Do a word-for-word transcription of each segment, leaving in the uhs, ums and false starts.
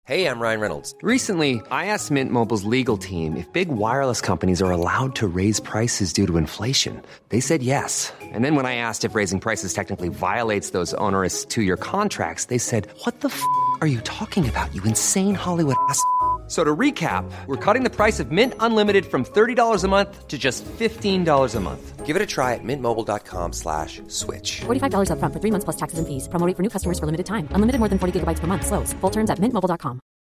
Hey, I'm Ryan Reynolds. Recently, I asked Mint Mobile's legal team if big wireless companies are allowed to raise prices due to inflation. They said yes. And then when I asked if raising prices technically violates those onerous two-year contracts, they said, what the f*** are you talking about, you insane Hollywood ass f- So to recap, we're cutting the price of Mint Unlimited from thirty dollars a month to just fifteen dollars a month. Give it a try at mintmobile.com slash switch. forty-five dollars up front for three months plus taxes and fees. Promo rate for new customers for limited time. Unlimited more than forty gigabytes per month. Slows full terms at mint mobile dot com.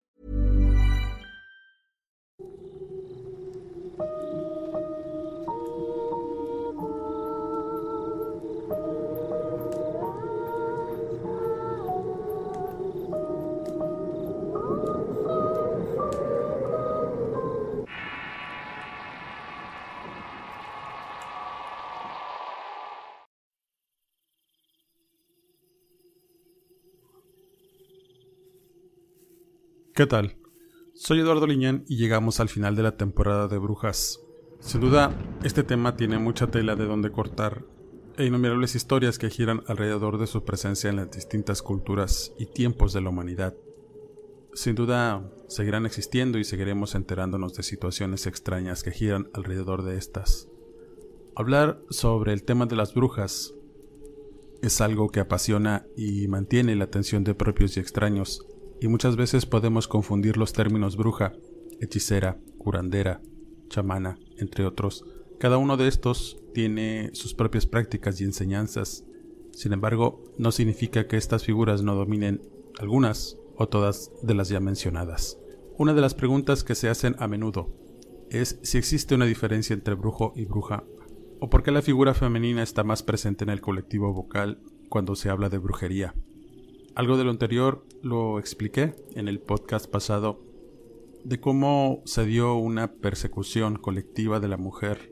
¿Qué tal? Soy Eduardo Liñán y llegamos al final de la temporada de Brujas. Sin duda, este tema tiene mucha tela de donde cortar e innumerables historias que giran alrededor de su presencia en las distintas culturas y tiempos de la humanidad. Sin duda, seguirán existiendo y seguiremos enterándonos de situaciones extrañas que giran alrededor de estas. Hablar sobre el tema de las brujas es algo que apasiona y mantiene la atención de propios y extraños, y muchas veces podemos confundir los términos bruja, hechicera, curandera, chamana, entre otros. Cada uno de estos tiene sus propias prácticas y enseñanzas. Sin embargo, no significa que estas figuras no dominen algunas o todas de las ya mencionadas. Una de las preguntas que se hacen a menudo es si existe una diferencia entre brujo y bruja, o por qué la figura femenina está más presente en el colectivo vocal cuando se habla de brujería. Algo de lo anterior lo expliqué en el podcast pasado de cómo se dio una persecución colectiva de la mujer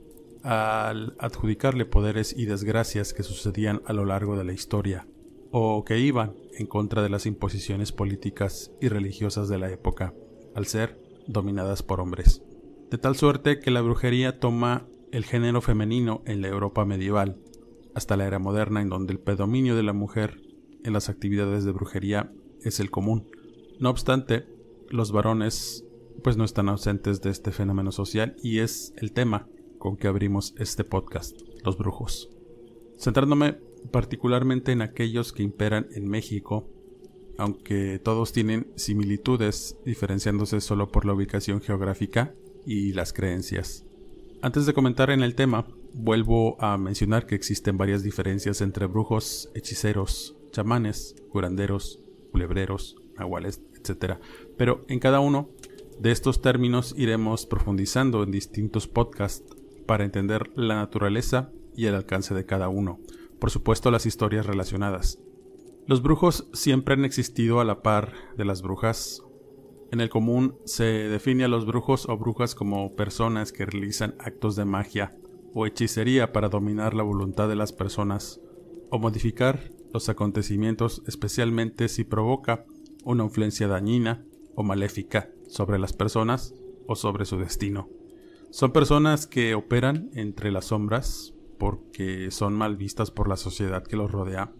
al adjudicarle poderes y desgracias que sucedían a lo largo de la historia o que iban en contra de las imposiciones políticas y religiosas de la época, al ser dominadas por hombres. De tal suerte que la brujería toma el género femenino en la Europa medieval, hasta la era moderna en donde el predominio de la mujer en las actividades de brujería es el común. No obstante, los varones pues no están ausentes de este fenómeno social y es el tema con que abrimos este podcast, los brujos. Centrándome particularmente en aquellos que imperan en México, aunque todos tienen similitudes diferenciándose solo por la ubicación geográfica y las creencias. Antes de comentar en el tema, vuelvo a mencionar que existen varias diferencias entre brujos, hechiceros, chamanes, curanderos, culebreros, nahuales, etcétera. Pero en cada uno de estos términos iremos profundizando en distintos podcasts para entender la naturaleza y el alcance de cada uno. Por supuesto, las historias relacionadas. Los brujos siempre han existido a la par de las brujas. En el común se define a los brujos o brujas como personas que realizan actos de magia o hechicería para dominar la voluntad de las personas o modificar los acontecimientos, especialmente si provoca una influencia dañina o maléfica sobre las personas o sobre su destino. Son personas que operan entre las sombras porque son mal vistas por la sociedad que los rodea.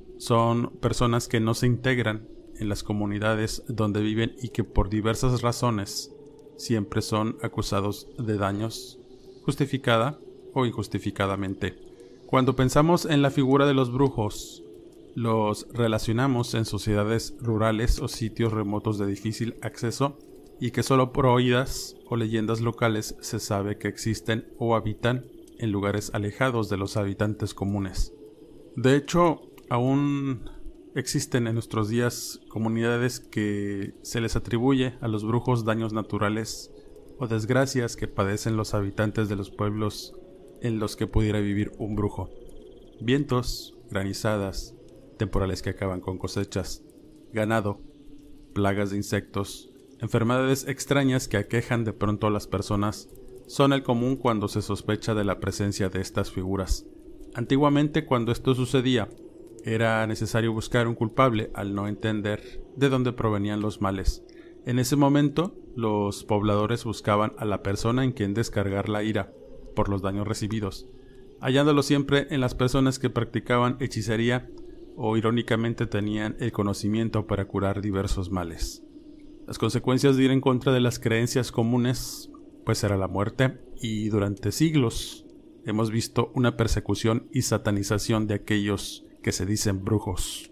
Son personas que no se integran en las comunidades donde viven y que por diversas razones siempre son acusados de daños, justificada o injustificadamente. Cuando pensamos en la figura de los brujos, los relacionamos en sociedades rurales o sitios remotos de difícil acceso y que solo por oídas o leyendas locales se sabe que existen o habitan en lugares alejados de los habitantes comunes. De hecho, aún existen en nuestros días comunidades que se les atribuye a los brujos daños naturales o desgracias que padecen los habitantes de los pueblos en los que pudiera vivir un brujo. Vientos, granizadas, temporales que acaban con cosechas, ganado, plagas de insectos, enfermedades extrañas que aquejan de pronto a las personas son el común cuando se sospecha de la presencia de estas figuras. Antiguamente, cuando esto sucedía, era necesario buscar un culpable al no entender de dónde provenían los males. En ese momento, los pobladores buscaban a la persona en quien descargar la ira por los daños recibidos, hallándolo siempre en las personas que practicaban hechicería o irónicamente tenían el conocimiento para curar diversos males. Las consecuencias de ir en contra de las creencias comunes pues era la muerte, y durante siglos hemos visto una persecución y satanización de aquellos que se dicen brujos.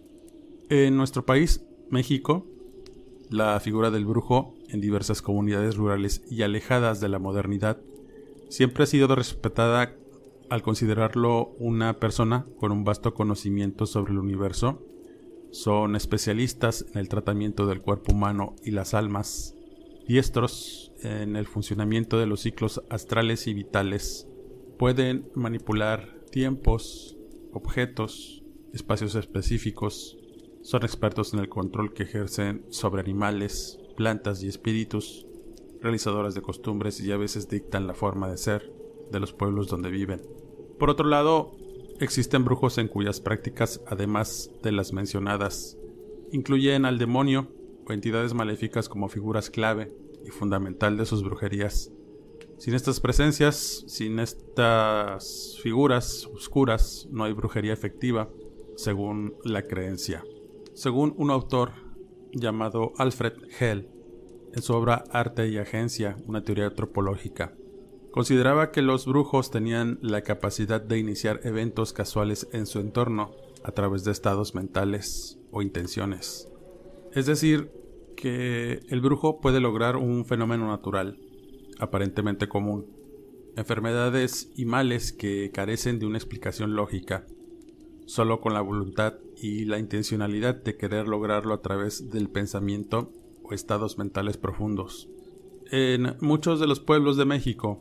En nuestro país, México, la figura del brujo en diversas comunidades rurales y alejadas de la modernidad siempre ha sido respetada al considerarlo una persona con un vasto conocimiento sobre el universo. Son especialistas en el tratamiento del cuerpo humano y las almas, diestros en el funcionamiento de los ciclos astrales y vitales. Pueden manipular tiempos, objetos, espacios específicos. Son expertos en el control que ejercen sobre animales, plantas y espíritus, realizadoras de costumbres, y a veces dictan la forma de ser de los pueblos donde viven. Por otro lado, existen brujos en cuyas prácticas, además de las mencionadas, incluyen al demonio o entidades maléficas como figuras clave y fundamental de sus brujerías. Sin estas presencias, sin estas figuras oscuras, no hay brujería efectiva, según la creencia. Según un autor llamado Alfred Hell, en su obra Arte y Agencia, una teoría antropológica, consideraba que los brujos tenían la capacidad de iniciar eventos casuales en su entorno a través de estados mentales o intenciones. Es decir, que el brujo puede lograr un fenómeno natural, aparentemente común, enfermedades y males que carecen de una explicación lógica, solo con la voluntad y la intencionalidad de querer lograrlo a través del pensamiento o estados mentales profundos. En muchos de los pueblos de México,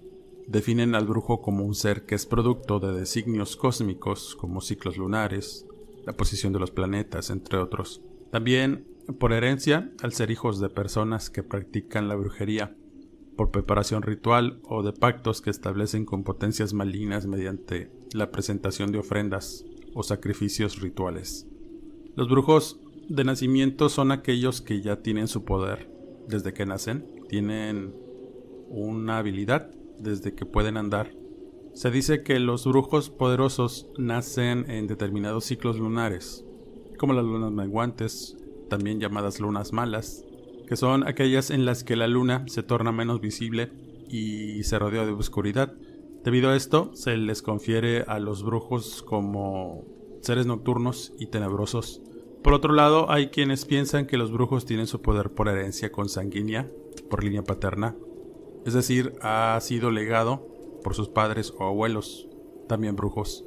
definen al brujo como un ser que es producto de designios cósmicos como ciclos lunares, la posición de los planetas, entre otros. También por herencia, al ser hijos de personas que practican la brujería, por preparación ritual o de pactos que establecen con potencias malignas mediante la presentación de ofrendas o sacrificios rituales. Los brujos de nacimiento son aquellos que ya tienen su poder desde que nacen, tienen una habilidad desde que pueden andar. Se dice que los brujos poderosos nacen en determinados ciclos lunares, como las lunas menguantes, también llamadas lunas malas, que son aquellas en las que la luna se torna menos visible y se rodea de oscuridad. Debido a esto, se les confiere a los brujos como seres nocturnos y tenebrosos. Por otro lado, hay quienes piensan que los brujos tienen su poder por herencia consanguínea, por línea paterna, es decir, ha sido legado por sus padres o abuelos, también brujos.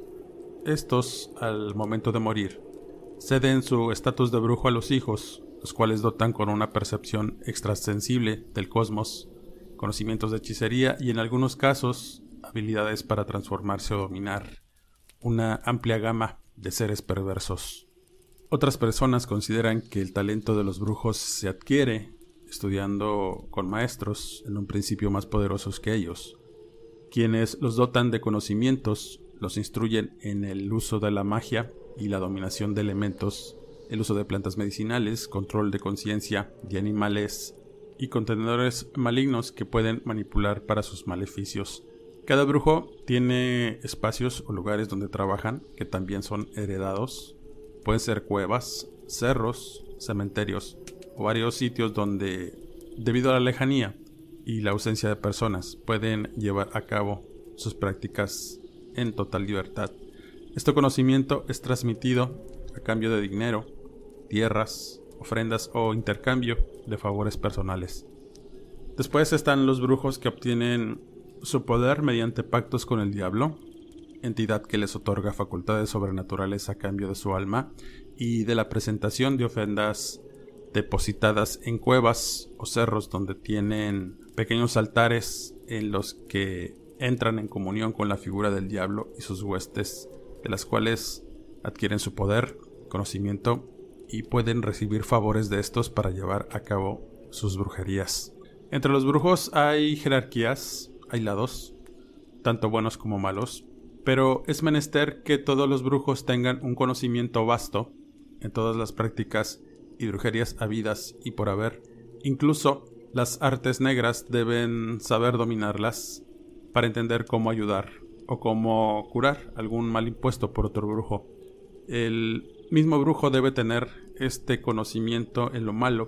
Estos, al momento de morir, ceden su estatus de brujo a los hijos, los cuales dotan con una percepción extrasensible del cosmos, conocimientos de hechicería y en algunos casos habilidades para transformarse o dominar una amplia gama de seres perversos. Otras personas consideran que el talento de los brujos se adquiere estudiando con maestros, en un principio más poderosos que ellos, quienes los dotan de conocimientos, los instruyen en el uso de la magia y la dominación de elementos, el uso de plantas medicinales, control de conciencia de animales y contenedores malignos que pueden manipular para sus maleficios. Cada brujo tiene espacios o lugares donde trabajan que también son heredados. Pueden ser cuevas, cerros, cementerios o varios sitios donde, debido a la lejanía y la ausencia de personas, pueden llevar a cabo sus prácticas en total libertad. Este conocimiento es transmitido a cambio de dinero, tierras, ofrendas o intercambio de favores personales. Después están los brujos que obtienen su poder mediante pactos con el diablo, entidad que les otorga facultades sobrenaturales a cambio de su alma y de la presentación de ofrendas depositadas en cuevas o cerros donde tienen pequeños altares en los que entran en comunión con la figura del diablo y sus huestes, de las cuales adquieren su poder, conocimiento y pueden recibir favores de estos para llevar a cabo sus brujerías. Entre los brujos hay jerarquías, hay lados, tanto buenos como malos, pero es menester que todos los brujos tengan un conocimiento vasto en todas las prácticas y brujerías habidas y por haber. Incluso las artes negras deben saber dominarlas para entender cómo ayudar o cómo curar algún mal impuesto por otro brujo. El mismo brujo debe tener este conocimiento en lo malo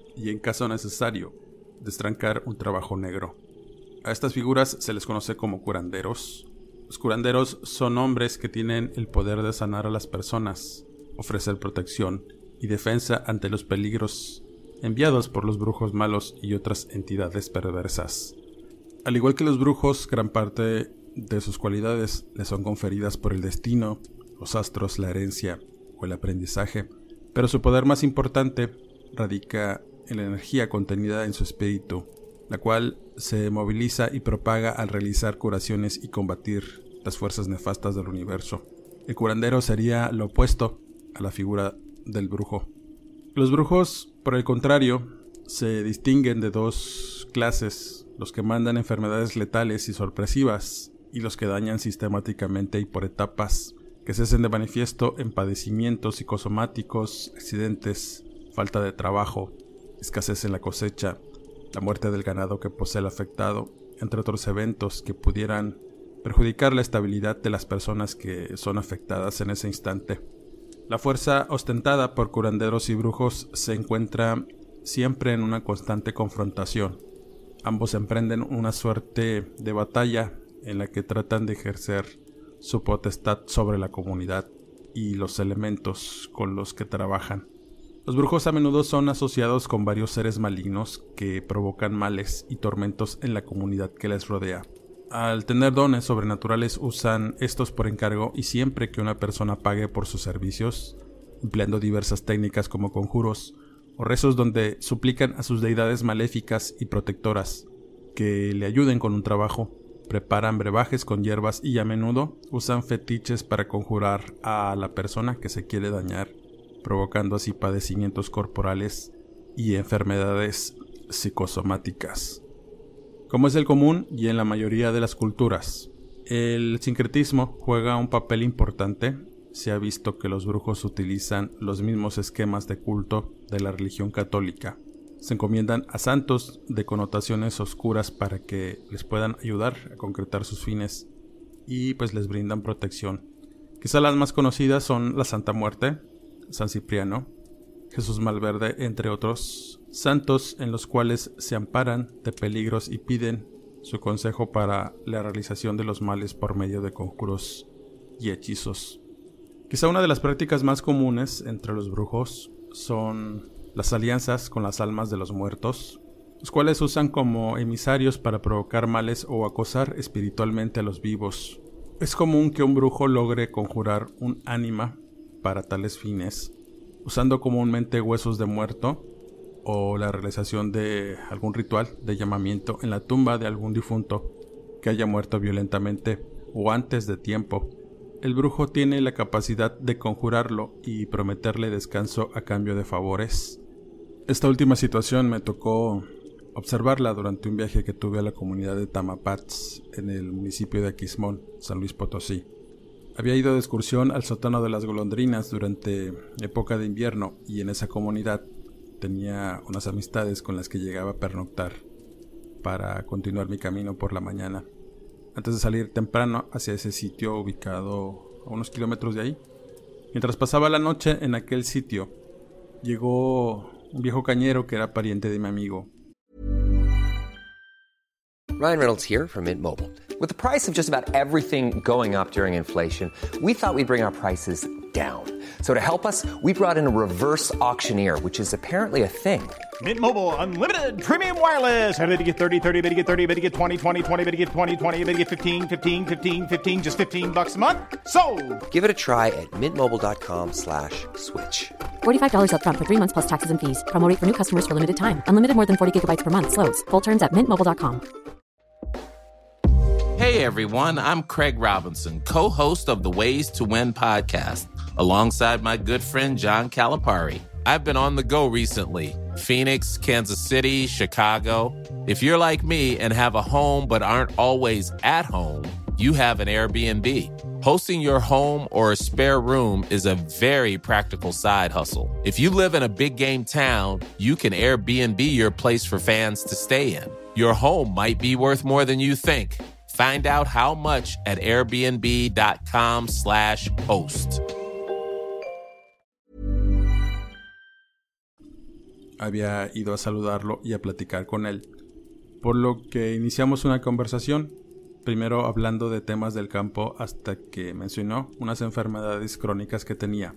y, en caso necesario, destrancar un trabajo negro. A estas figuras se les conoce como curanderos. Los curanderos son hombres que tienen el poder de sanar a las personas, ofrecer protección y defensa ante los peligros enviados por los brujos malos y otras entidades perversas. Al igual que los brujos, gran parte de sus cualidades les son conferidas por el destino, los astros, la herencia o el aprendizaje, pero su poder más importante radica en la energía contenida en su espíritu, la cual se moviliza y propaga al realizar curaciones y combatir las fuerzas nefastas del universo. El curandero sería lo opuesto a la figura del brujo. Los brujos, por el contrario, se distinguen de dos clases: los que mandan enfermedades letales y sorpresivas, y los que dañan sistemáticamente y por etapas, que se hacen de manifiesto en padecimientos psicosomáticos, accidentes, falta de trabajo, escasez en la cosecha, la muerte del ganado que posee el afectado, entre otros eventos que pudieran perjudicar la estabilidad de las personas que son afectadas en ese instante. La fuerza ostentada por curanderos y brujos se encuentra siempre en una constante confrontación. Ambos emprenden una suerte de batalla en la que tratan de ejercer su potestad sobre la comunidad y los elementos con los que trabajan. Los brujos a menudo son asociados con varios seres malignos que provocan males y tormentos en la comunidad que les rodea. Al tener dones sobrenaturales usan estos por encargo, y siempre que una persona pague por sus servicios, empleando diversas técnicas como conjuros o rezos donde suplican a sus deidades maléficas y protectoras que le ayuden con un trabajo, preparan brebajes con hierbas y a menudo usan fetiches para conjurar a la persona que se quiere dañar, provocando así padecimientos corporales y enfermedades psicosomáticas. Como es el común y en la mayoría de las culturas, el sincretismo juega un papel importante. Se ha visto que los brujos utilizan los mismos esquemas de culto de la religión católica. Se encomiendan a santos de connotaciones oscuras para que les puedan ayudar a concretar sus fines y pues les brindan protección. Quizá las más conocidas son la Santa Muerte, San Cipriano, Jesús Malverde, entre otros santos en los cuales se amparan de peligros y piden su consejo para la realización de los males por medio de conjuros y hechizos. Quizá una de las prácticas más comunes entre los brujos son las alianzas con las almas de los muertos, los cuales usan como emisarios para provocar males o acosar espiritualmente a los vivos. Es común que un brujo logre conjurar un ánima para tales fines, usando comúnmente huesos de muerto o la realización de algún ritual de llamamiento en la tumba de algún difunto que haya muerto violentamente o antes de tiempo. El brujo tiene la capacidad de conjurarlo y prometerle descanso a cambio de favores. Esta última situación me tocó observarla durante un viaje que tuve a la comunidad de Tamapats en el municipio de Aquismón, San Luis Potosí. Había ido de excursión al sótano de las golondrinas durante época de invierno y en esa comunidad tenía unas amistades con las que llegaba a pernoctar para continuar mi camino por la mañana, antes de salir temprano hacia ese sitio ubicado a unos kilómetros de ahí. Mientras pasaba la noche en aquel sitio, llegó un viejo cañero que era pariente de mi amigo. Ryan Reynolds here from Mint Mobile. With the price of just about everything going up during inflation, we thought we'd bring our prices down. So to help us, we brought in a reverse auctioneer, which is apparently a thing. Mint Mobile Unlimited Premium Wireless. How to get thirty, thirty, how to get thirty, how to get twenty, twenty, twenty, how to get twenty, twenty, how to get fifteen, fifteen, fifteen, fifteen, just fifteen bucks a month? Sold! Give it a try at mintmobile.com slash switch. forty-five dollars up front for three months plus taxes and fees. Promo rate for new customers for limited time. Unlimited more than forty gigabytes per month. Slows full terms at mint mobile dot com. Hey everyone, I'm Craig Robinson, co-host of the Ways to Win podcast, alongside my good friend John Calipari. I've been on the go recently. Phoenix, Kansas City, Chicago. If you're like me and have a home but aren't always at home, you have an Airbnb. Hosting your home or a spare room is a very practical side hustle. If you live in a big game town, you can Airbnb your place for fans to stay in. Your home might be worth more than you think. Find out how much at airbnb.com slash host. había ido a saludarlo y a platicar con él, por lo que iniciamos una conversación, primero hablando de temas del campo hasta que mencionó unas enfermedades crónicas que tenía.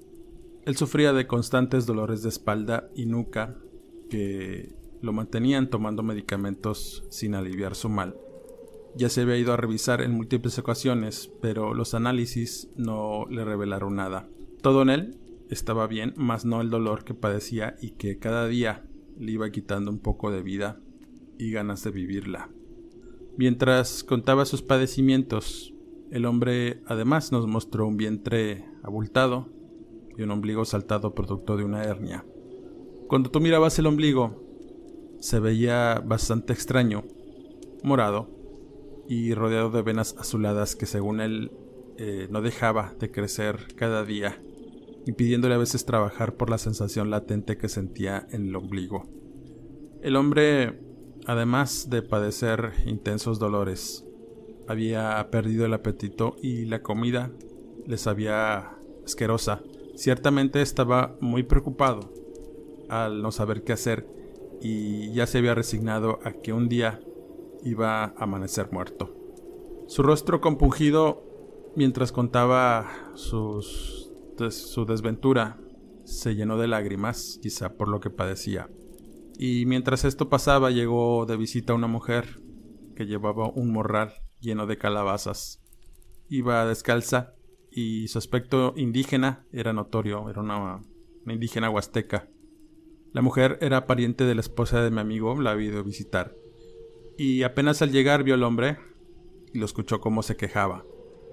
Él sufría de constantes dolores de espalda y nuca que lo mantenían tomando medicamentos sin aliviar su mal. Ya se había ido a revisar en múltiples ocasiones, pero los análisis no le revelaron nada. Todo en él estaba bien, mas no el dolor que padecía y que cada día le iba quitando un poco de vida y ganas de vivirla. Mientras contaba sus padecimientos, el hombre además nos mostró un vientre abultado y un ombligo saltado producto de una hernia. Cuando tú mirabas el ombligo, se veía bastante extraño, morado y rodeado de venas azuladas que según él eh, no dejaba de crecer cada día, impidiéndole a veces trabajar por la sensación latente que sentía en el ombligo. El hombre, además de padecer intensos dolores, había perdido el apetito y la comida le sabía asquerosa. Ciertamente estaba muy preocupado al no saber qué hacer y ya se había resignado a que un día iba a amanecer muerto. Su rostro compungido mientras contaba sus, des, su desventura se llenó de lágrimas, quizá por lo que padecía. Y mientras esto pasaba llegó de visita una mujer que llevaba un morral lleno de calabazas. Iba descalza y su aspecto indígena era notorio, era una, una indígena huasteca. La mujer era pariente de la esposa de mi amigo, la había ido a visitar. Y apenas al llegar vio al hombre y lo escuchó cómo se quejaba.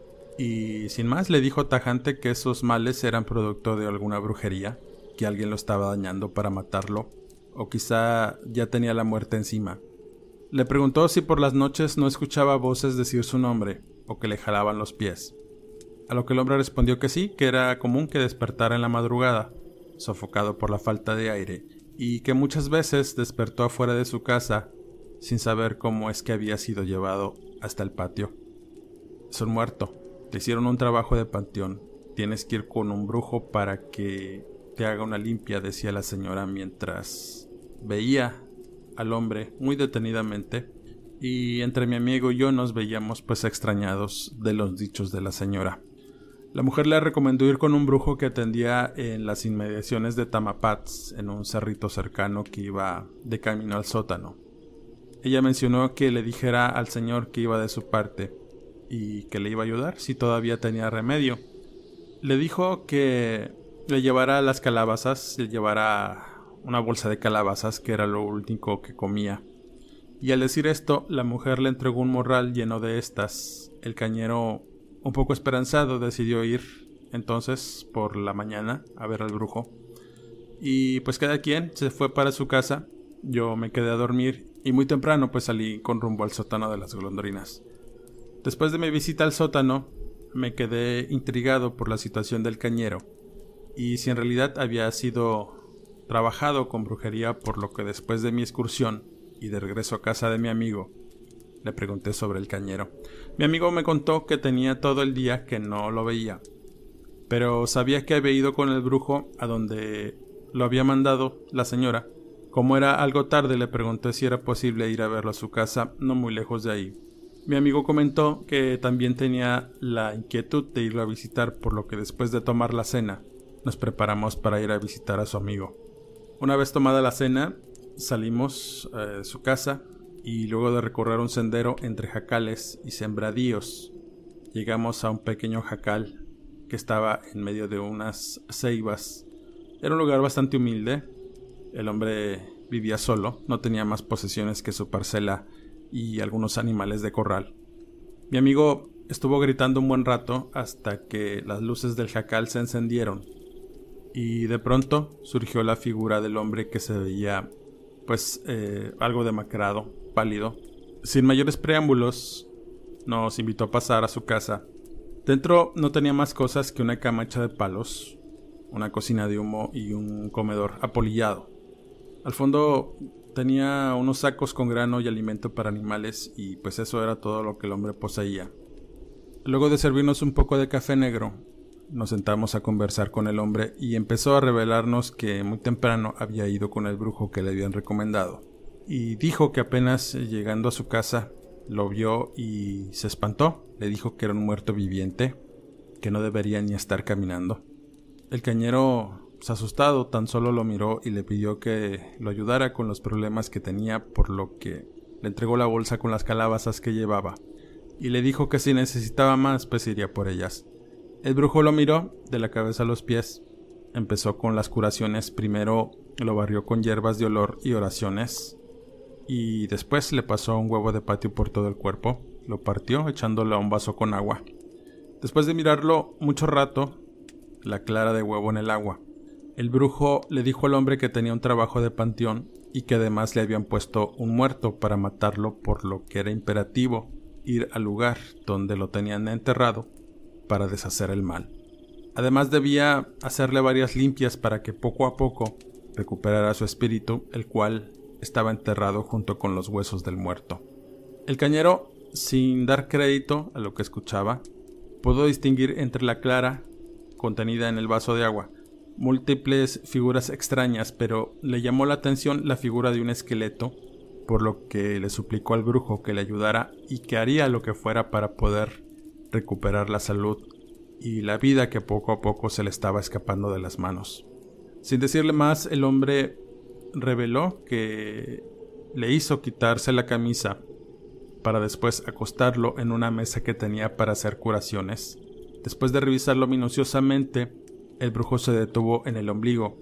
Y sin más le dijo tajante que esos males eran producto de alguna brujería, que alguien lo estaba dañando para matarlo, o quizá ya tenía la muerte encima. Le preguntó si por las noches no escuchaba voces decir su nombre, o que le jalaban los pies. A lo que el hombre respondió que sí, que era común que despertara en la madrugada, sofocado por la falta de aire, y que muchas veces despertó afuera de su casa, sin saber cómo es que había sido llevado hasta el patio. Es un muerto. Le hicieron un trabajo de panteón. Tienes que ir con un brujo para que te haga una limpia, decía la señora mientras veía al hombre muy detenidamente, y entre mi amigo y yo nos veíamos pues extrañados de los dichos de la señora. La mujer le recomendó ir con un brujo que atendía en las inmediaciones de Tamapats, en un cerrito cercano que iba de camino al sótano. Ella mencionó que le dijera al señor que iba de su parte y que le iba a ayudar si todavía tenía remedio. Le dijo que le llevara las calabazas, le llevara una bolsa de calabazas, que era lo único que comía. Y al decir esto, la mujer le entregó un morral lleno de estas. El cañero, un poco esperanzado, decidió ir entonces por la mañana a ver al brujo. Y pues cada quien se fue para su casa. Yo me quedé a dormir y muy temprano pues salí con rumbo al sótano de las golondrinas. Después de mi visita al sótano, me quedé intrigado por la situación del cañero y si en realidad había sido trabajado con brujería, por lo que después de mi excursión y de regreso a casa de mi amigo, le pregunté sobre el cañero. Mi amigo me contó que tenía todo el día que no lo veía, pero sabía que había ido con el brujo a donde lo había mandado la señora. Como era algo tarde, le pregunté si era posible ir a verlo a su casa, no muy lejos de ahí. Mi amigo comentó que también tenía la inquietud de irlo a visitar, por lo que después de tomar la cena, nos preparamos para ir a visitar a su amigo. Una vez tomada la cena, salimos eh, de su casa y luego de recorrer un sendero entre jacales y sembradíos, llegamos a un pequeño jacal que estaba en medio de unas ceibas. Era un lugar bastante humilde. El hombre vivía solo, no tenía más posesiones que su parcela y algunos animales de corral. Mi amigo estuvo gritando un buen rato hasta que las luces del jacal se encendieron y de pronto surgió la figura del hombre, que se veía pues eh, algo demacrado, pálido. Sin mayores preámbulos nos invitó a pasar a su casa. Dentro no tenía más cosas que una cama hecha de palos, una cocina de humo y un comedor apolillado. Al fondo tenía unos sacos con grano y alimento para animales y pues eso era todo lo que el hombre poseía. Luego de servirnos un poco de café negro, nos sentamos a conversar con el hombre y empezó a revelarnos que muy temprano había ido con el brujo que le habían recomendado. Y dijo que apenas llegando a su casa lo vio y se espantó. Le dijo que era un muerto viviente, que no debería ni estar caminando. El cañero, pues, asustado, tan solo lo miró y le pidió que lo ayudara con los problemas que tenía, por lo que le entregó la bolsa con las calabazas que llevaba y le dijo que si necesitaba más, pues iría por ellas. El brujo lo miró de la cabeza a los pies. Empezó con las curaciones. Primero lo barrió con hierbas de olor y oraciones, y después le pasó un huevo de patio por todo el cuerpo. Lo partió echándolo a un vaso con agua. Después de mirarlo mucho rato, la clara de huevo en el agua, el brujo le dijo al hombre que tenía un trabajo de panteón y que además le habían puesto un muerto para matarlo, por lo que era imperativo ir al lugar donde lo tenían enterrado para deshacer el mal. Además debía hacerle varias limpias para que poco a poco recuperara su espíritu, el cual estaba enterrado junto con los huesos del muerto. El cañero, sin dar crédito a lo que escuchaba, pudo distinguir entre la clara contenida en el vaso de agua múltiples figuras extrañas, pero le llamó la atención la figura de un esqueleto, por lo que le suplicó al brujo que le ayudara y que haría lo que fuera para poder recuperar la salud y la vida que poco a poco se le estaba escapando de las manos. Sin decirle más, el hombre reveló que le hizo quitarse la camisa para después acostarlo en una mesa que tenía para hacer curaciones. Después de revisarlo minuciosamente, el brujo se detuvo en el ombligo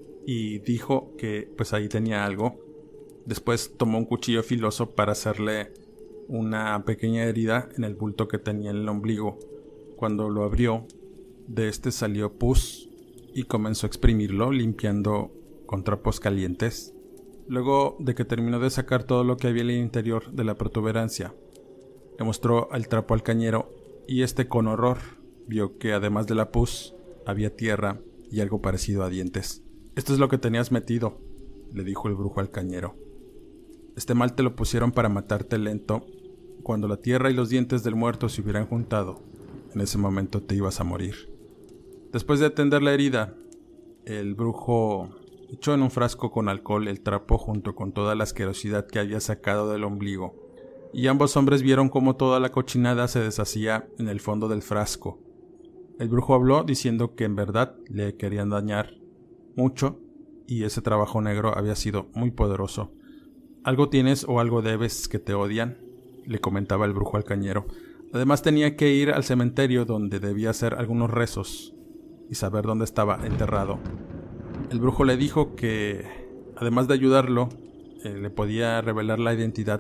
y dijo que pues ahí tenía algo. Después tomó un cuchillo filoso para hacerle una pequeña herida en el bulto que tenía en el ombligo. Cuando lo abrió, de este salió pus y comenzó a exprimirlo, limpiando con trapos calientes. Luego de que terminó de sacar todo lo que había en el interior de la protuberancia, le mostró el trapo al cañero y este con horror vio que además de la pus había tierra y algo parecido a dientes. «Esto es lo que tenías metido», le dijo el brujo al cañero. «Este mal te lo pusieron para matarte lento. Cuando la tierra y los dientes del muerto se hubieran juntado, en ese momento te ibas a morir». Después de atender la herida, el brujo echó en un frasco con alcohol el trapo junto con toda la asquerosidad que había sacado del ombligo, y ambos hombres vieron cómo toda la cochinada se deshacía en el fondo del frasco. El brujo habló diciendo que en verdad le querían dañar mucho y ese trabajo negro había sido muy poderoso. «Algo tienes o algo debes que te odian», le comentaba el brujo al cañero. Además tenía que ir al cementerio donde debía hacer algunos rezos y saber dónde estaba enterrado. El brujo le dijo que, además de ayudarlo, eh, le podía revelar la identidad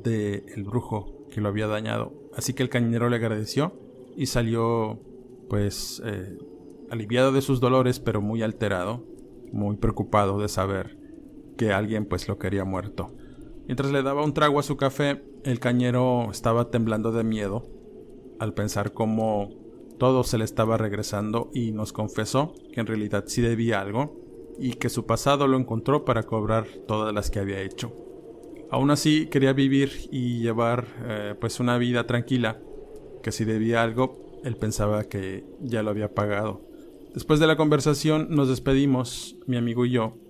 del brujo que lo había dañado. Así que el cañero le agradeció y salió, pues, eh, aliviado de sus dolores, pero muy alterado, muy preocupado de saber que alguien, pues, lo quería muerto. Mientras le daba un trago a su café, el cañero estaba temblando de miedo al pensar cómo todo se le estaba regresando y nos confesó que en realidad sí debía algo y que su pasado lo encontró para cobrar todas las que había hecho. Aún así quería vivir y llevar eh, pues una vida tranquila, que si debía algo, él pensaba que ya lo había pagado. Después de la conversación nos despedimos, mi amigo y yo,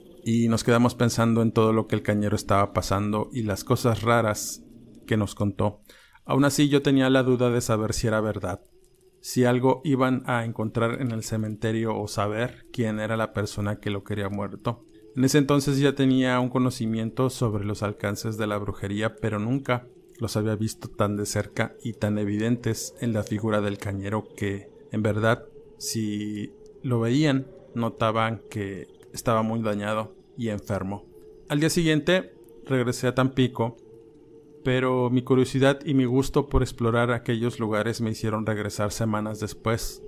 y nos quedamos pensando en todo lo que el cañero estaba pasando y las cosas raras que nos contó. Aún así yo tenía la duda de saber si era verdad, si algo iban a encontrar en el cementerio o saber quién era la persona que lo quería muerto. En ese entonces ya tenía un conocimiento sobre los alcances de la brujería, pero nunca los había visto tan de cerca y tan evidentes en la figura del cañero que, en verdad, si lo veían, notaban que estaba muy dañado y enfermo. Al día siguiente regresé a Tampico, pero mi curiosidad y mi gusto por explorar aquellos lugares me hicieron regresar semanas después,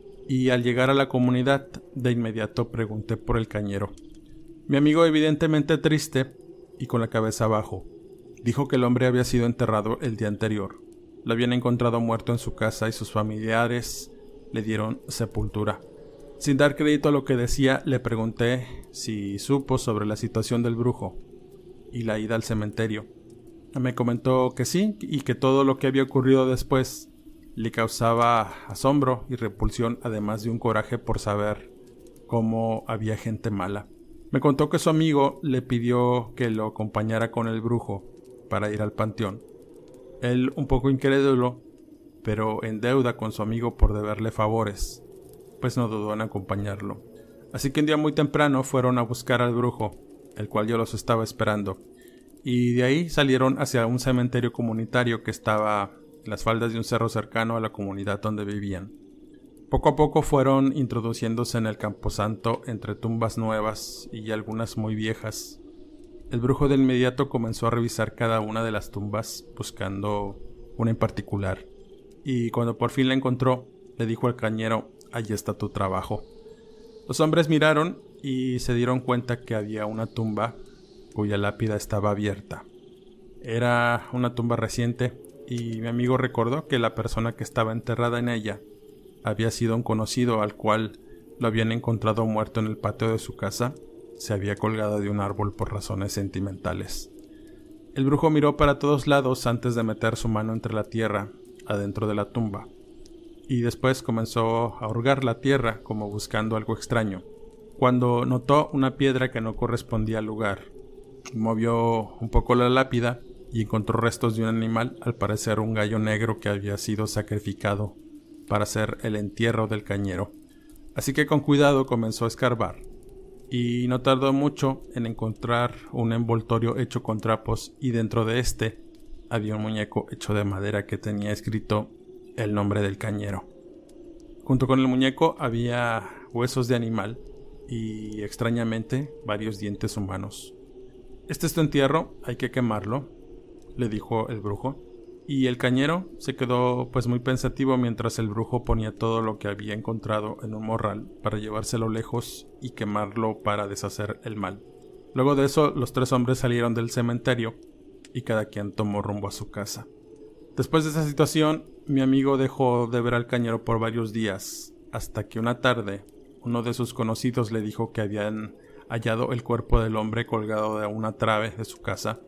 y al llegar a la comunidad de inmediato pregunté por el cañero. Mi amigo, evidentemente triste y con la cabeza abajo, dijo que el hombre había sido enterrado el día anterior. Lo habían encontrado muerto en su casa y sus familiares le dieron sepultura. Sin dar crédito a lo que decía, le pregunté si supo sobre la situación del brujo y la ida al cementerio. Me comentó que sí, y que todo lo que había ocurrido después Le causaba asombro y repulsión, además de un coraje por saber cómo había gente mala. Me contó que su amigo le pidió que lo acompañara con el brujo para ir al panteón. Él, un poco incrédulo, pero en deuda con su amigo por deberle favores, pues no dudó en acompañarlo. Así que un día muy temprano fueron a buscar al brujo, el cual yo los estaba esperando, y de ahí salieron hacia un cementerio comunitario que estaba en las faldas de un cerro cercano a la comunidad donde vivían. Poco a poco fueron introduciéndose en el camposanto entre tumbas nuevas y algunas muy viejas. El brujo de inmediato comenzó a revisar cada una de las tumbas buscando una en particular, y cuando por fin la encontró, le dijo al cañero: «Allí está tu trabajo». Los hombres miraron y se dieron cuenta que había una tumba cuya lápida estaba abierta. Era una tumba reciente, y mi amigo recordó que la persona que estaba enterrada en ella había sido un conocido al cual lo habían encontrado muerto en el patio de su casa. Se había colgado de un árbol por razones sentimentales. El brujo miró para todos lados antes de meter su mano entre la tierra adentro de la tumba, y después comenzó a hurgar la tierra como buscando algo extraño, cuando notó una piedra que no correspondía al lugar. Movió un poco la lápida y encontró restos de un animal, al parecer un gallo negro que había sido sacrificado para hacer el entierro del cañero. Así que con cuidado comenzó a escarbar, y no tardó mucho en encontrar un envoltorio hecho con trapos, y dentro de este había un muñeco hecho de madera que tenía escrito el nombre del cañero. Junto con el muñeco había huesos de animal y, extrañamente, varios dientes humanos. «Este es tu entierro, hay que quemarlo», le dijo el brujo. Y el cañero se quedó pues muy pensativo mientras el brujo ponía todo lo que había encontrado en un morral para llevárselo lejos y quemarlo para deshacer el mal. Luego de eso, los tres hombres salieron del cementerio y cada quien tomó rumbo a su casa. Después de esa situación, mi amigo dejó de ver al cañero por varios días, hasta que una tarde uno de sus conocidos le dijo que habían hallado el cuerpo del hombre colgado de una trave de su casa.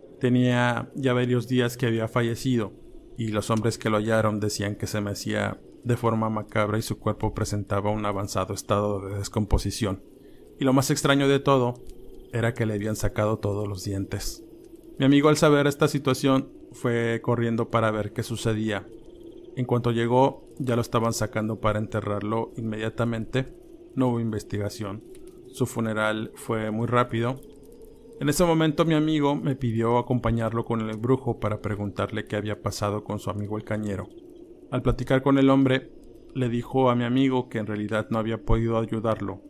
Tenía ya varios días que había fallecido, y los hombres que lo hallaron decían que se mecía de forma macabra y su cuerpo presentaba un avanzado estado de descomposición. Y lo más extraño de todo era que le habían sacado todos los dientes. Mi amigo, al saber esta situación, fue corriendo para ver qué sucedía. En cuanto llegó, ya lo estaban sacando para enterrarlo inmediatamente. No hubo investigación. Su funeral fue muy rápido. En ese momento mi amigo me pidió acompañarlo con el brujo para preguntarle qué había pasado con su amigo el cañero. Al platicar con el hombre, le dijo a mi amigo que en realidad no había podido ayudarlo,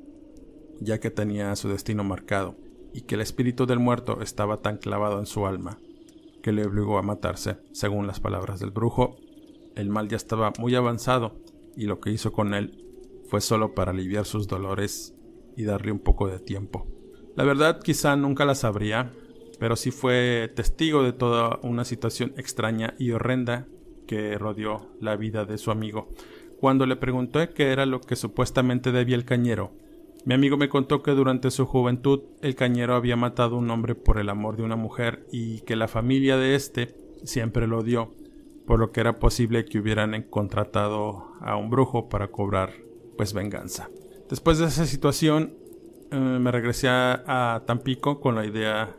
ya que tenía su destino marcado, y que el espíritu del muerto estaba tan clavado en su alma que le obligó a matarse. Según las palabras del brujo, el mal ya estaba muy avanzado, y lo que hizo con él fue solo para aliviar sus dolores y darle un poco de tiempo. La verdad quizá nunca la sabría, pero sí fue testigo de toda una situación extraña y horrenda que rodeó la vida de su amigo. Cuando le pregunté qué era lo que supuestamente debía el cañero, mi amigo me contó que durante su juventud el cañero había matado a un hombre por el amor de una mujer, y que la familia de este siempre lo odió, por lo que era posible que hubieran contratado a un brujo para cobrar pues venganza. Después de esa situación, eh, me regresé a, a Tampico con la idea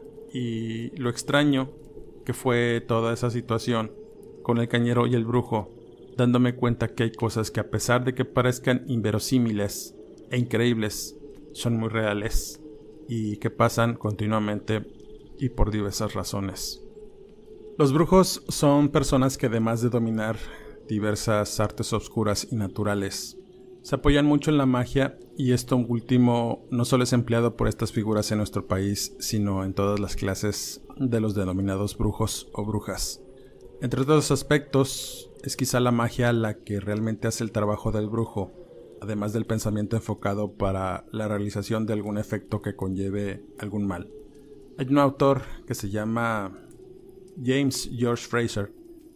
y lo extraño que fue toda esa situación con el cañero y el brujo, dándome cuenta que hay cosas que, a pesar de que parezcan inverosímiles e increíbles, son muy reales y que pasan continuamente y por diversas razones. Los brujos son personas que, además de dominar diversas artes oscuras y naturales, se apoyan mucho en la magia, y esto último no solo es empleado por estas figuras en nuestro país, sino en todas las clases de los denominados brujos o brujas. Entre otros aspectos, es quizá la magia la que realmente hace el trabajo del brujo, además del pensamiento enfocado para la realización de algún efecto que conlleve algún mal. Hay un autor que se llama James George Fraser.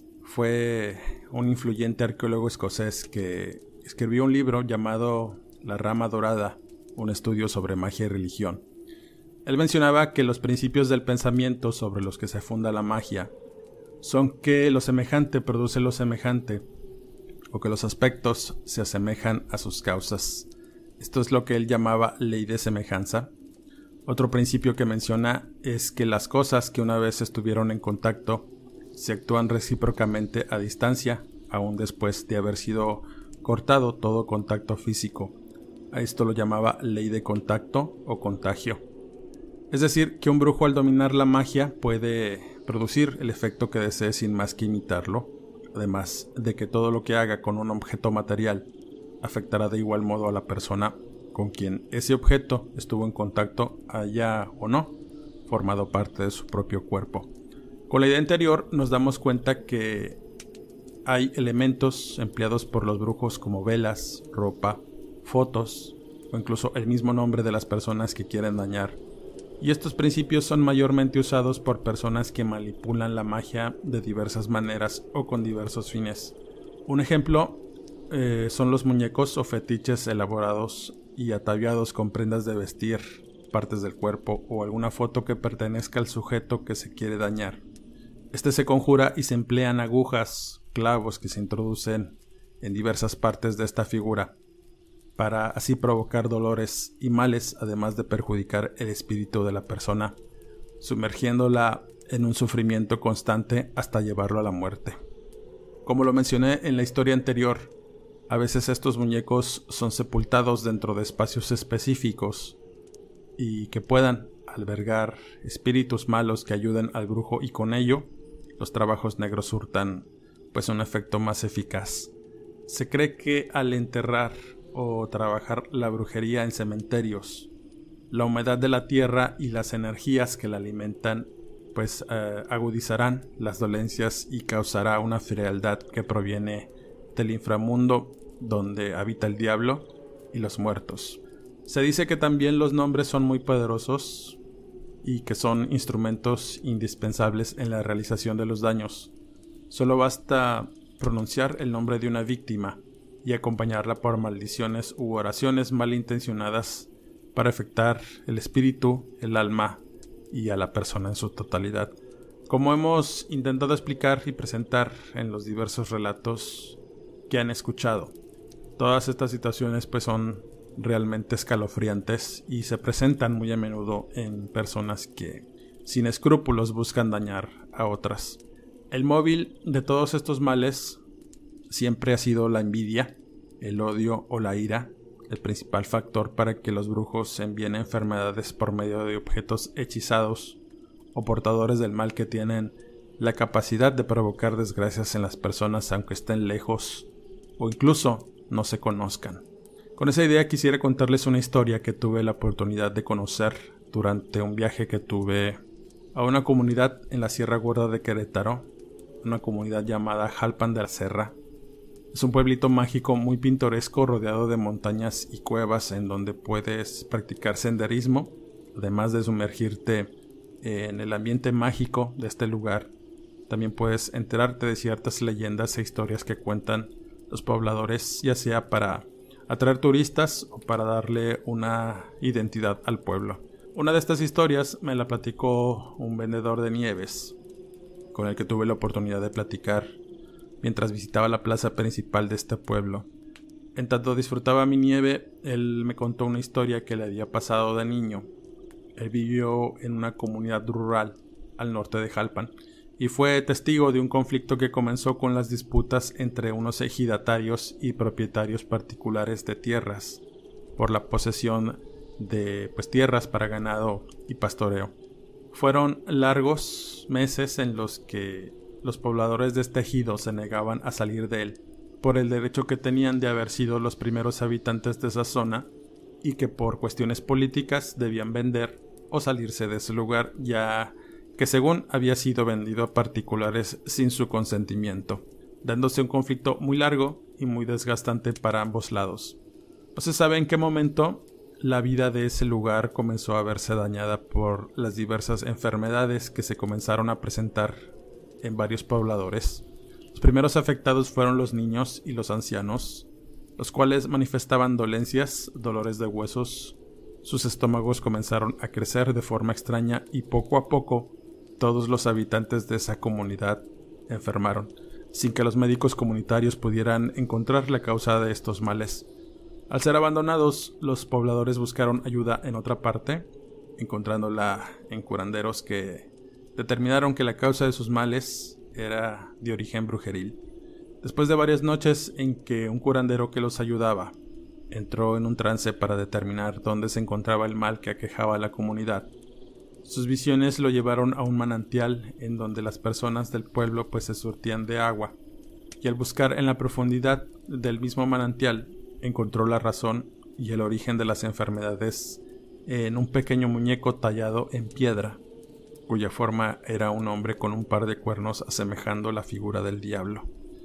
Fue un influyente arqueólogo escocés que escribió un libro llamado La Rama Dorada, un estudio sobre magia y religión. Él mencionaba que los principios del pensamiento sobre los que se funda la magia son que lo semejante produce lo semejante, o que los aspectos se asemejan a sus causas. Esto es lo que él llamaba ley de semejanza. Otro principio que menciona es que las cosas que una vez estuvieron en contacto se actúan recíprocamente a distancia, aún después de haber sido cortado todo contacto físico. A esto lo llamaba ley de contacto o contagio. Es decir, que un brujo al dominar la magia puede producir el efecto que desee sin más que imitarlo, además de que todo lo que haga con un objeto material afectará de igual modo a la persona con quien ese objeto estuvo en contacto, haya o no formado parte de su propio cuerpo. Con la idea anterior nos damos cuenta que hay elementos empleados por los brujos como velas, ropa, fotos o incluso el mismo nombre de las personas que quieren dañar. Y estos principios son mayormente usados por personas que manipulan la magia de diversas maneras o con diversos fines. Un ejemplo eh, son los muñecos o fetiches elaborados y ataviados con prendas de vestir, partes del cuerpo o alguna foto que pertenezca al sujeto que se quiere dañar. Este se conjura y se emplean agujas, clavos que se introducen en diversas partes de esta figura, para así provocar dolores y males, además de perjudicar el espíritu de la persona, sumergiéndola en un sufrimiento constante hasta llevarlo a la muerte. Como lo mencioné en la historia anterior, a veces estos muñecos son sepultados dentro de espacios específicos y que puedan albergar espíritus malos que ayuden al brujo, y con ello los trabajos negros surtan pues un efecto más eficaz. Se cree que al enterrar o trabajar la brujería en cementerios, la humedad de la tierra y las energías que la alimentan pues eh, agudizarán las dolencias y causará una frialdad que proviene del inframundo donde habita el diablo y los muertos. Se dice que también los nombres son muy poderosos y que son instrumentos indispensables en la realización de los daños. Solo basta pronunciar el nombre de una víctima y acompañarla por maldiciones u oraciones malintencionadas para afectar el espíritu, el alma y a la persona en su totalidad. Como hemos intentado explicar y presentar en los diversos relatos que han escuchado, todas estas situaciones pues son realmente escalofriantes y se presentan muy a menudo en personas que sin escrúpulos buscan dañar a otras. El móvil de todos estos males siempre ha sido la envidia, el odio o la ira, el principal factor para que los brujos envíen enfermedades por medio de objetos hechizados o portadores del mal que tienen la capacidad de provocar desgracias en las personas aunque estén lejos o incluso no se conozcan. Con esa idea quisiera contarles una historia que tuve la oportunidad de conocer durante un viaje que tuve a una comunidad en la Sierra Gorda de Querétaro, una comunidad llamada Jalpan de la Serra. Es un pueblito mágico muy pintoresco rodeado de montañas y cuevas en donde puedes practicar senderismo, además de sumergirte en el ambiente mágico de este lugar. También puedes enterarte de ciertas leyendas e historias que cuentan los pobladores, ya sea para atraer turistas o para darle una identidad al pueblo. Una de estas historias me la platicó un vendedor de nieves, con el que tuve la oportunidad de platicar mientras visitaba la plaza principal de este pueblo. En tanto disfrutaba mi nieve, él me contó una historia que le había pasado de niño. Él vivió en una comunidad rural al norte de Jalpan y fue testigo de un conflicto que comenzó con las disputas entre unos ejidatarios y propietarios particulares de tierras por la posesión de pues, tierras para ganado y pastoreo. Fueron largos meses en los que los pobladores de este ejido se negaban a salir de él por el derecho que tenían de haber sido los primeros habitantes de esa zona y que por cuestiones políticas debían vender o salirse de ese lugar, ya que según había sido vendido a particulares sin su consentimiento, dándose un conflicto muy largo y muy desgastante para ambos lados. No se sabe en qué momento la vida de ese lugar comenzó a verse dañada por las diversas enfermedades que se comenzaron a presentar en varios pobladores. Los primeros afectados fueron los niños y los ancianos, los cuales manifestaban dolencias, dolores de huesos. Sus estómagos comenzaron a crecer de forma extraña y poco a poco todos los habitantes de esa comunidad enfermaron. sin que los médicos comunitarios pudieran encontrar la causa de estos males. Al ser abandonados, los pobladores buscaron ayuda en otra parte, encontrándola en curanderos que determinaron que la causa de sus males era de origen brujeril. Después de varias noches en que un curandero que los ayudaba entró en un trance para determinar dónde se encontraba el mal que aquejaba a la comunidad, sus visiones lo llevaron a un manantial en donde las personas del pueblo pues se surtían de agua, y al buscar en la profundidad del mismo manantial encontró la razón y el origen de las enfermedades en un pequeño muñeco tallado en piedra, cuya forma era un hombre con un par de cuernos asemejando la figura del diablo.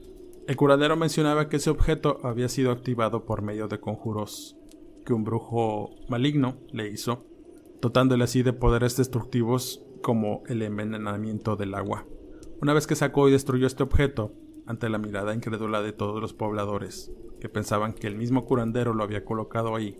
El curandero mencionaba que ese objeto había sido activado por medio de conjuros que un brujo maligno le hizo, dotándole así de poderes destructivos como el envenenamiento del agua. Una vez que sacó y destruyó este objeto, ante la mirada incrédula de todos los pobladores, que pensaban que el mismo curandero lo había colocado ahí,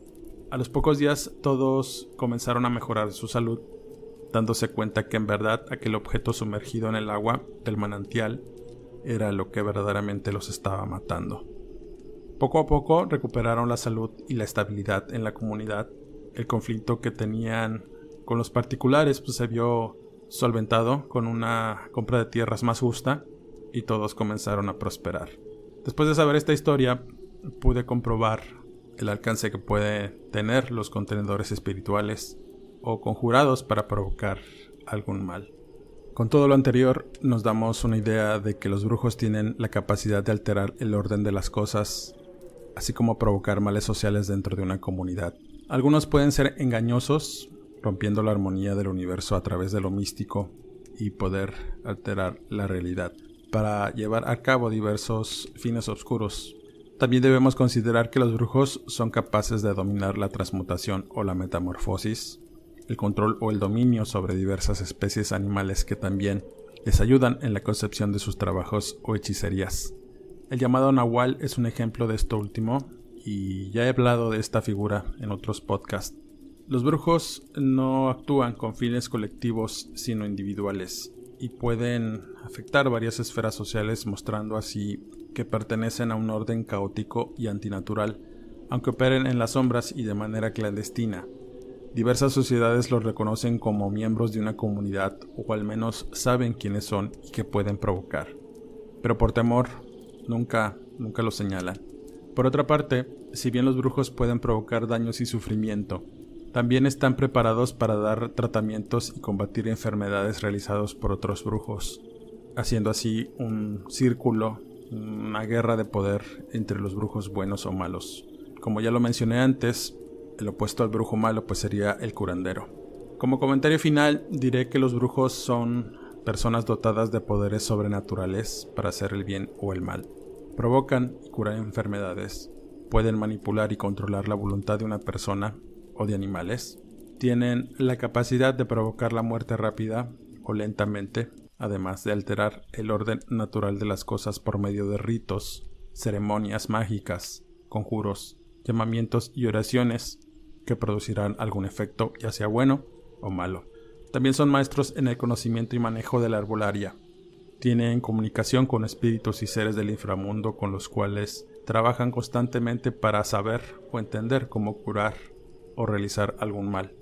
a los pocos días todos comenzaron a mejorar su salud, dándose cuenta que en verdad aquel objeto sumergido en el agua del manantial era lo que verdaderamente los estaba matando. Poco a poco recuperaron la salud y la estabilidad en la comunidad. El conflicto que tenían con los particulares pues, se vio solventado con una compra de tierras más justa y todos comenzaron a prosperar. Después de saber esta historia, pude comprobar el alcance que pueden tener los contenedores espirituales o conjurados para provocar algún mal. Con todo lo anterior, nos damos una idea de que los brujos tienen la capacidad de alterar el orden de las cosas, así como provocar males sociales dentro de una comunidad. Algunos pueden ser engañosos, rompiendo la armonía del universo a través de lo místico y poder alterar la realidad para llevar a cabo diversos fines oscuros. También debemos considerar que los brujos son capaces de dominar la transmutación o la metamorfosis, el control o el dominio sobre diversas especies animales que también les ayudan en la concepción de sus trabajos o hechicerías. El llamado Nahual es un ejemplo de esto último, y ya he hablado de esta figura en otros podcasts. Los brujos no actúan con fines colectivos sino individuales, y pueden afectar varias esferas sociales, mostrando así que pertenecen a un orden caótico y antinatural, aunque operen en las sombras y de manera clandestina. Diversas sociedades los reconocen como miembros de una comunidad, o al menos saben quiénes son y qué pueden provocar, pero por temor nunca, nunca los señalan. Por otra parte, si bien los brujos pueden provocar daños y sufrimiento, también están preparados para dar tratamientos y combatir enfermedades realizados por otros brujos, haciendo así un círculo, una guerra de poder entre los brujos buenos o malos. Como ya lo mencioné antes, el opuesto al brujo malo pues sería el curandero. Como comentario final, diré que los brujos son personas dotadas de poderes sobrenaturales para hacer el bien o el mal. Provocan y curan enfermedades, pueden manipular y controlar la voluntad de una persona o de animales, tienen la capacidad de provocar la muerte rápida o lentamente, además de alterar el orden natural de las cosas por medio de ritos, ceremonias mágicas, conjuros, llamamientos y oraciones que producirán algún efecto, ya sea bueno o malo. También son maestros en el conocimiento y manejo de la herbolaria. Tienen comunicación con espíritus y seres del inframundo con los cuales trabajan constantemente para saber o entender cómo curar o realizar algún mal.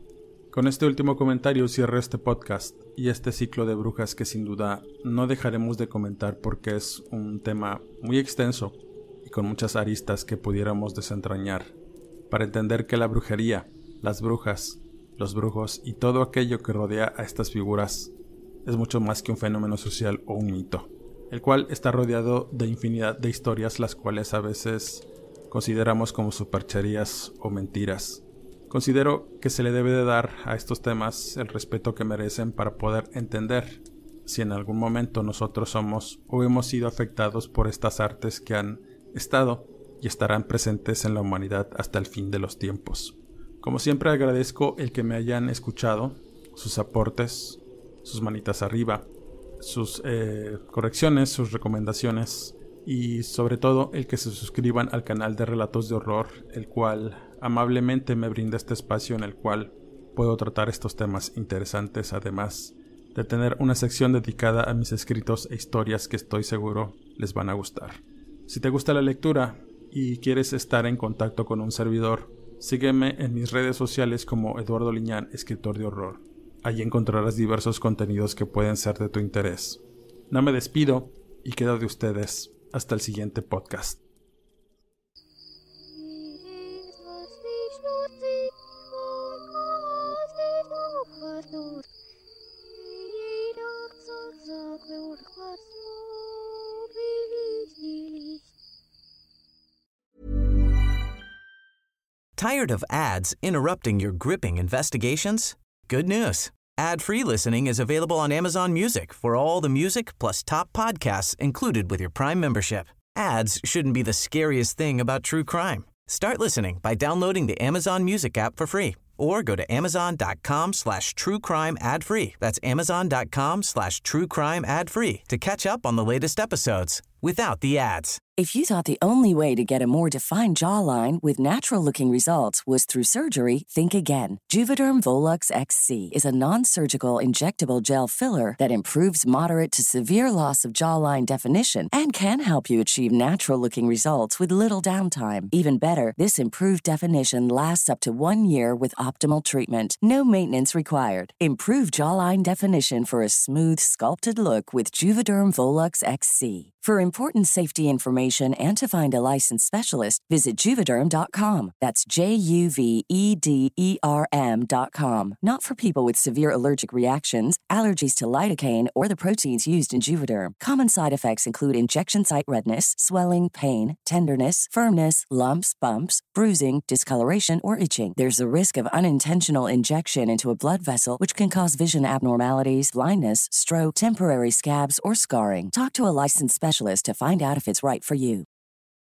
Con este último comentario cierro este podcast y este ciclo de brujas que sin duda no dejaremos de comentar porque es un tema muy extenso y con muchas aristas que pudiéramos desentrañar para entender que la brujería, las brujas, los brujos y todo aquello que rodea a estas figuras es mucho más que un fenómeno social o un mito, el cual está rodeado de infinidad de historias las cuales a veces consideramos como supercherías o mentiras. Considero que se le debe de dar a estos temas el respeto que merecen para poder entender si en algún momento nosotros somos o hemos sido afectados por estas artes que han estado y estarán presentes en la humanidad hasta el fin de los tiempos. Como siempre agradezco el que me hayan escuchado, sus aportes, sus manitas arriba, sus eh, correcciones, sus recomendaciones y sobre todo el que se suscriban al canal de Relatos de Horror, el cual amablemente me brinda este espacio en el cual puedo tratar estos temas interesantes, además de tener una sección dedicada a mis escritos e historias que estoy seguro les van a gustar. Si te gusta la lectura y quieres estar en contacto con un servidor, sígueme en mis redes sociales como Eduardo Liñán, escritor de horror. Allí encontrarás diversos contenidos que pueden ser de tu interés. No me despido y quedo de ustedes hasta el siguiente podcast. Tired of ads interrupting your gripping investigations? Good news. Ad-free listening is available on Amazon Music for all the music plus top podcasts included with your Prime membership. Ads shouldn't be the scariest thing about true crime. Start listening by downloading the Amazon Music app for free or go to amazon.com slash true crime ad free. That's amazon.com slash true crime ad free to catch up on the latest episodes without the ads. If you thought the only way to get a more defined jawline with natural-looking results was through surgery, think again. Juvederm Volux X C is a non-surgical injectable gel filler that improves moderate to severe loss of jawline definition and can help you achieve natural-looking results with little downtime. Even better, this improved definition lasts up to one year with optimal treatment. No maintenance required. Improve jawline definition for a smooth, sculpted look with Juvederm Volux X C. For important safety information and to find a licensed specialist, visit Juvederm dot com. That's J U V E D E R M dot com. Not for people with severe allergic reactions, allergies to lidocaine, or the proteins used in Juvederm. Common side effects include injection site redness, swelling, pain, tenderness, firmness, lumps, bumps, bruising, discoloration, or itching. There's a risk of unintentional injection into a blood vessel, which can cause vision abnormalities, blindness, stroke, temporary scabs, or scarring. Talk to a licensed specialist to find out if it's right for you.